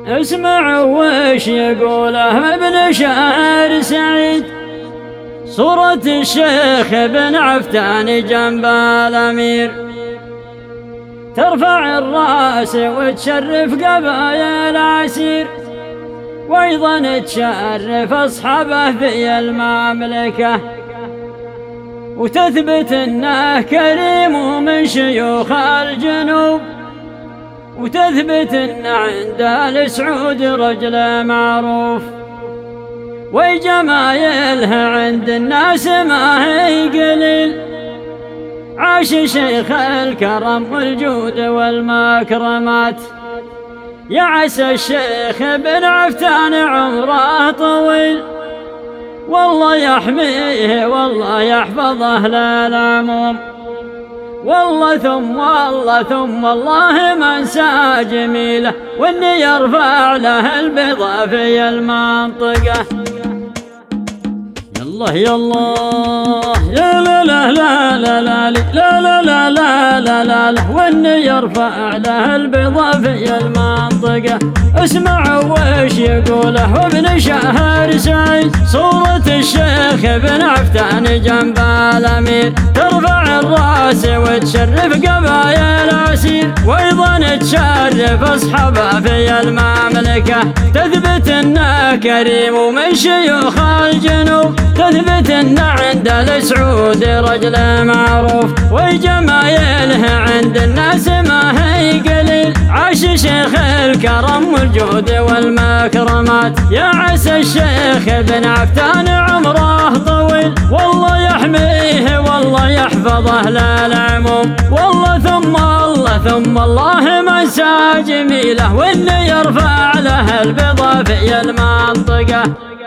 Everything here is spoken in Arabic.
اسمع وش يقوله ابن شاعر سعيد، صورة الشيخ بن عفتان جنب الأمير، ترفع الرأس وتشرف قبايا العسير، وأيضا تشرف أصحابه في المملكة، وتثبت أنه كريم من شيوخ الجنوب، وتثبت أن عند السعود رجل معروف، وجمايلها عند الناس ما هي قليل. عاش شيخ الكرم والجود والمكرمات، يا عسى الشيخ بن عفتان عمره طويل، والله يحميه والله يحفظه للعموم، والله ثم والله ما انسى جميله، واني يرفع له البيضة في المنطقة. يالله يالله يا لا لا لا لا لا لا لا لا لا لا لا لا، واني يرفع له البيضة في المنطقة. اسمعوا وش يقوله ابن شاعر سعيد، صورة الشيخ بن عفتان جنب الأمير، ترفع الرأس وتشرف قبايا العسير، وأيضا تشرف أصحابه في المملكة، تثبت أنه كريم ومن شيوخ الجنوب، تثبت أنه عند السعود رجل معروف، وجمايله عند الناس ما هي قليل. عاش شيخ الكرم والجود والمكرمات، يا عسى الشيخ بن عفتان عمره طويل، والله يحميه والله يحفظه للعموم، والله ثم الله ما انسى جميله، وانه يرفع له البيضة في المنطقة.